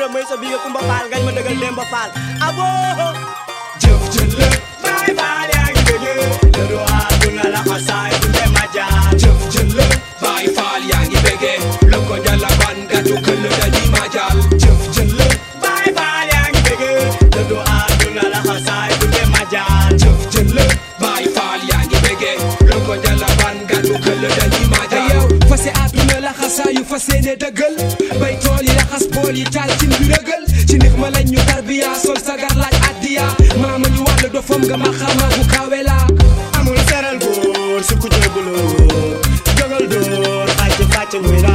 Ibra may sa biga Kumba Faal ngañ ma dëggal Demba Faal abo jëf jël Baay Faal yaa ngi bëgge dëddu àdduna la xasaay du dem a jaar jëf jël Baay Faal yaa ngi bëgge lu ko jala ban gàttu këll dañuy ma jaal jëf jël Baay Faal yaa ngi bëgge dëddu àdduna la xasaay du dem a jaar jëf jël Baay Faal yaa ngi bëgge lu ko jala ban gàttu këll dañuy ma jaal yow fase àdduna la xasaayu fase ne dëggal bay tool yi laxas bool yi taal cin bi rëgal ci nix ma lañ ñu tarbiya sol sagar laaj addiya maama ñu wàll dofam nga ma xama bu kawe la amul seral góor su ku jébbaloo jógal door xàcc fàcc muy